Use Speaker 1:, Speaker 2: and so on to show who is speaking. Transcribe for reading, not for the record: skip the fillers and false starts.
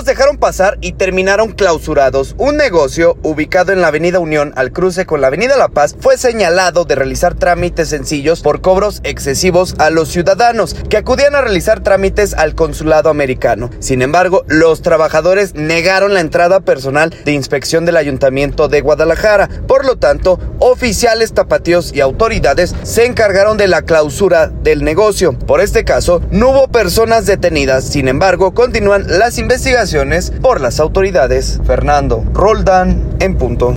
Speaker 1: dejaron pasar y terminaron clausurados. Un negocio ubicado en la Avenida Unión, al cruce con la Avenida La Paz, fue señalado de realizar trámites sencillos por cobros excesivos a los ciudadanos que acudían a realizar trámites al consulado americano. Sin embargo, los trabajadores negaron la entrada personal de inspección del Ayuntamiento de Guadalajara. Por lo tanto, oficiales tapatíos y autoridades se encargaron de la clausura del negocio. Por este caso, no hubo personas detenidas. Sin embargo, continúan las investigaciones por las autoridades. Fernando Roldán, en punto.